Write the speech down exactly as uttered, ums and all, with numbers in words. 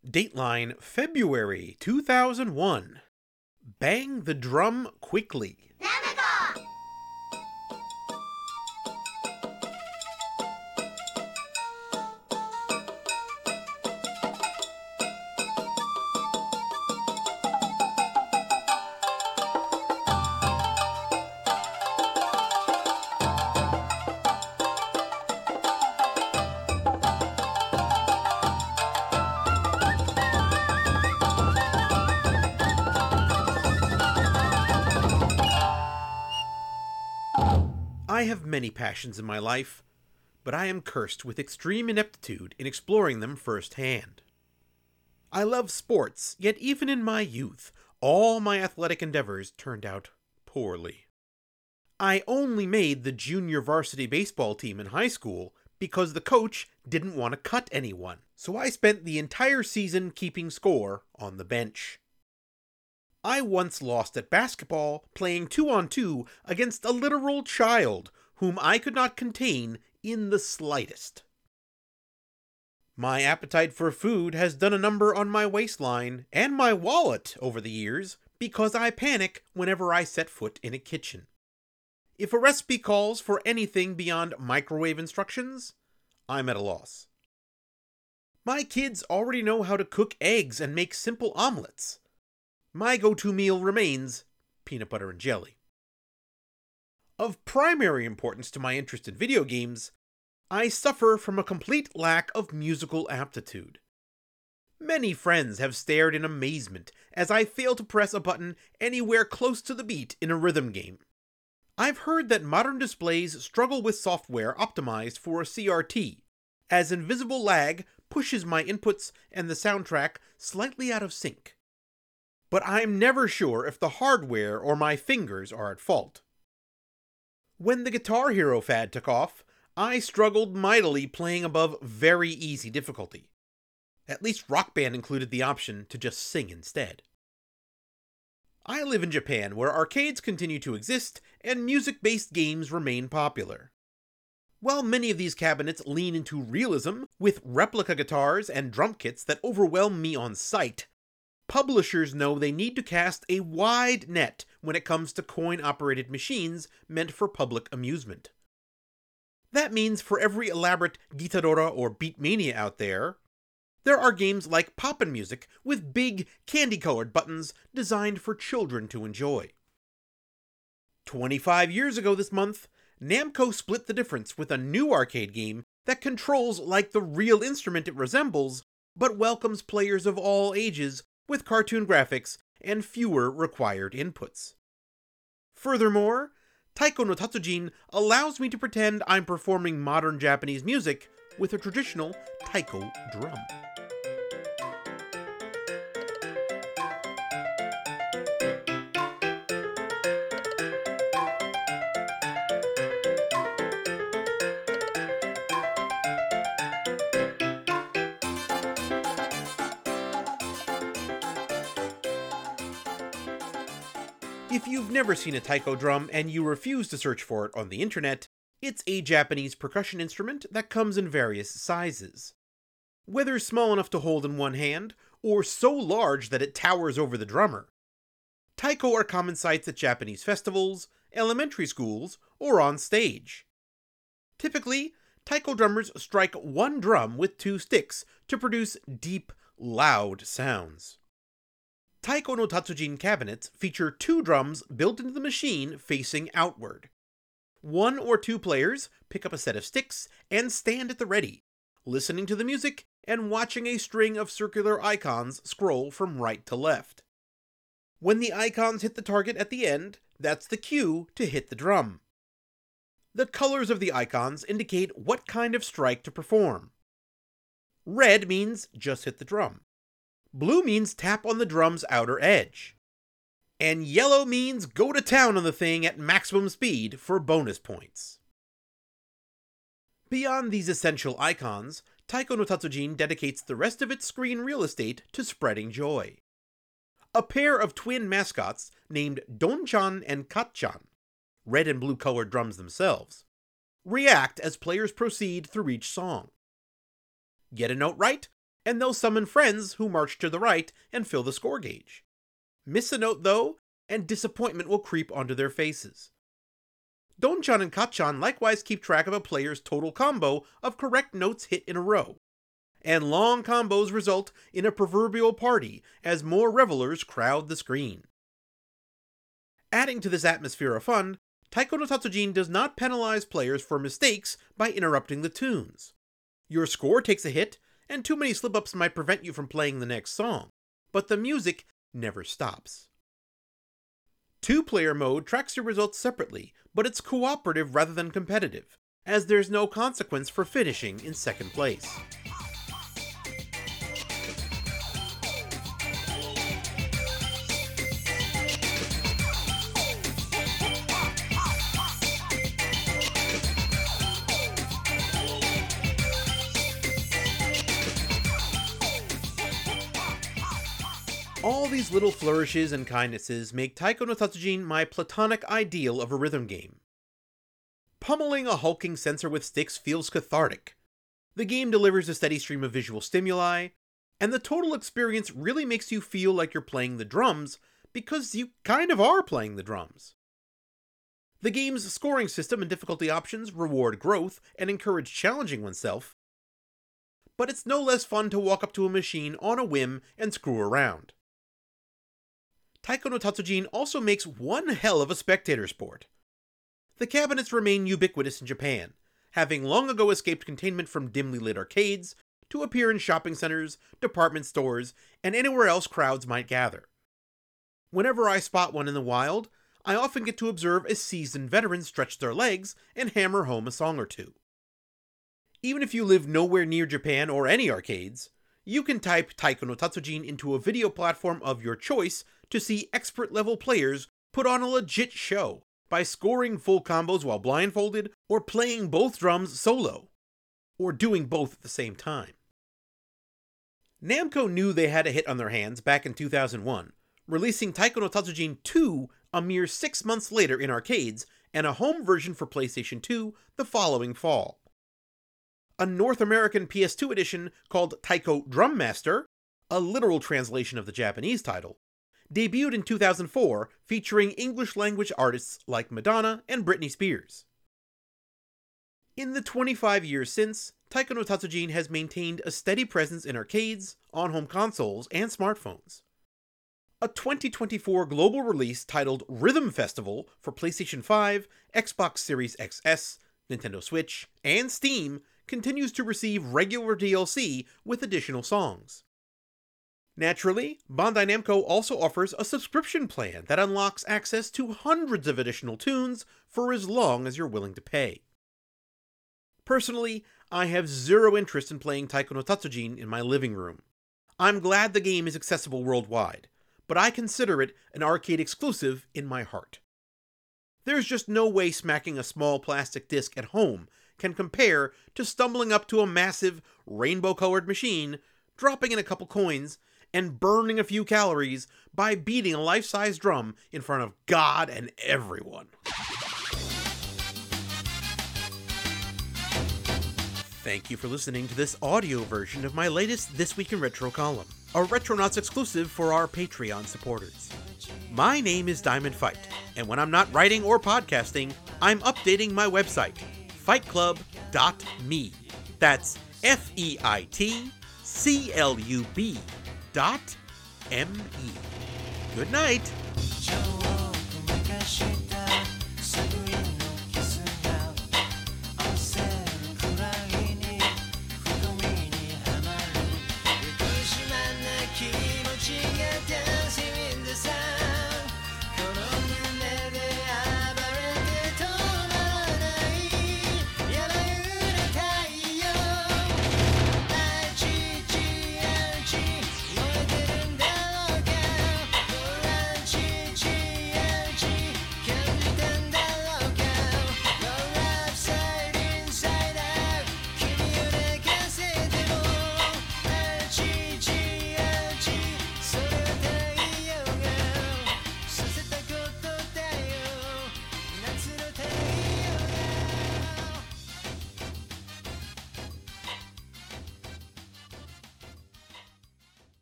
Dateline February two thousand one. Bang the drum quickly. I have many passions in my life, but I am cursed with extreme ineptitude in exploring them firsthand. I love sports, yet even in my youth, all my athletic endeavors turned out poorly. I only made the junior varsity baseball team in high school because the coach didn't want to cut anyone, so I spent the entire season keeping score on the bench. I once lost at basketball playing two-on-two against a literal child whom I could not contain in the slightest. My appetite for food has done a number on my waistline and my wallet over the years because I panic whenever I set foot in a kitchen. If a recipe calls for anything beyond microwave instructions, I'm at a loss. My kids already know how to cook eggs and make simple omelets. My go-to meal remains peanut butter and jelly. Of primary importance to my interest in video games, I suffer from a complete lack of musical aptitude. Many friends have stared in amazement as I fail to press a button anywhere close to the beat in a rhythm game. I've heard that modern displays struggle with software optimized for a C R T, as invisible lag pushes my inputs and the soundtrack slightly out of sync. But I'm never sure if the hardware or my fingers are at fault. When the Guitar Hero fad took off, I struggled mightily playing above very easy difficulty. At least Rock Band included the option to just sing instead. I live in Japan, where arcades continue to exist and music-based games remain popular. While many of these cabinets lean into realism, with replica guitars and drum kits that overwhelm me on sight, publishers know they need to cast a wide net when it comes to coin-operated machines meant for public amusement. That means for every elaborate Gitadora or Beatmania out there, there are games like Poppin' Music with big, candy-colored buttons designed for children to enjoy. twenty-five years ago this month, Namco split the difference with a new arcade game that controls like the real instrument it resembles, but welcomes players of all ages with cartoon graphics and fewer required inputs. Furthermore, Taiko no Tatsujin allows me to pretend I'm performing modern Japanese music with a traditional taiko drum. If you've never seen a taiko drum and you refuse to search for it on the internet, it's a Japanese percussion instrument that comes in various sizes. Whether small enough to hold in one hand, or so large that it towers over the drummer, taiko are common sights at Japanese festivals, elementary schools, or on stage. Typically, taiko drummers strike one drum with two sticks to produce deep, loud sounds. Taiko no Tatsujin cabinets feature two drums built into the machine facing outward. One or two players pick up a set of sticks and stand at the ready, listening to the music and watching a string of circular icons scroll from right to left. When the icons hit the target at the end, that's the cue to hit the drum. The colors of the icons indicate what kind of strike to perform. Red means just hit the drum. Blue means tap on the drum's outer edge. And yellow means go to town on the thing at maximum speed for bonus points. Beyond these essential icons, Taiko no Tatsujin dedicates the rest of its screen real estate to spreading joy. A pair of twin mascots named Don-chan and Kat-chan, red and blue colored drums themselves, react as players proceed through each song. Get a note right, and they'll summon friends who march to the right and fill the score gauge. Miss a note though, and disappointment will creep onto their faces. Donchan and Kacchan likewise keep track of a player's total combo of correct notes hit in a row, and long combos result in a proverbial party as more revelers crowd the screen. Adding to this atmosphere of fun, Taiko no Tatsujin does not penalize players for mistakes by interrupting the tunes. Your score takes a hit, and too many slip-ups might prevent you from playing the next song, but the music never stops. Two-player mode tracks your results separately, but it's cooperative rather than competitive, as there's no consequence for finishing in second place. All these little flourishes and kindnesses make Taiko no Tatsujin my platonic ideal of a rhythm game. Pummeling a hulking sensor with sticks feels cathartic. The game delivers a steady stream of visual stimuli, and the total experience really makes you feel like you're playing the drums, because you kind of are playing the drums. The game's scoring system and difficulty options reward growth and encourage challenging oneself, but it's no less fun to walk up to a machine on a whim and screw around. Taiko no Tatsujin also makes one hell of a spectator sport. The cabinets remain ubiquitous in Japan, having long ago escaped containment from dimly lit arcades to appear in shopping centers, department stores, and anywhere else crowds might gather. Whenever I spot one in the wild, I often get to observe a seasoned veteran stretch their legs and hammer home a song or two. Even if you live nowhere near Japan or any arcades, you can type Taiko no Tatsujin into a video platform of your choice to see expert-level players put on a legit show by scoring full combos while blindfolded, or playing both drums solo, or doing both at the same time. Namco knew they had a hit on their hands back in two thousand one, releasing Taiko no Tatsujin two a mere six months later in arcades, and a home version for PlayStation two the following fall. A North American P S two edition called Taiko Drum Master, a literal translation of the Japanese title, debuted in two thousand four, featuring English-language artists like Madonna and Britney Spears. In the twenty-five years since, Taiko no Tatsujin has maintained a steady presence in arcades, on-home consoles, and smartphones. A twenty twenty-four global release titled Rhythm Festival for PlayStation five, Xbox Series X S, Nintendo Switch, and Steam continues to receive regular D L C with additional songs. Naturally, Bandai Namco also offers a subscription plan that unlocks access to hundreds of additional tunes for as long as you're willing to pay. Personally, I have zero interest in playing Taiko no Tatsujin in my living room. I'm glad the game is accessible worldwide, but I consider it an arcade exclusive in my heart. There's just no way smacking a small plastic disc at home can compare to stumbling up to a massive, rainbow-colored machine, dropping in a couple coins, and burning a few calories by beating a life-size drum in front of God and everyone. Thank you for listening to this audio version of my latest This Week in Retro column, a Retronauts exclusive for our Patreon supporters. My name is Diamond Fight, and when I'm not writing or podcasting, I'm updating my website, fight club dot me. That's F E I T C L U B dot M E. Good night.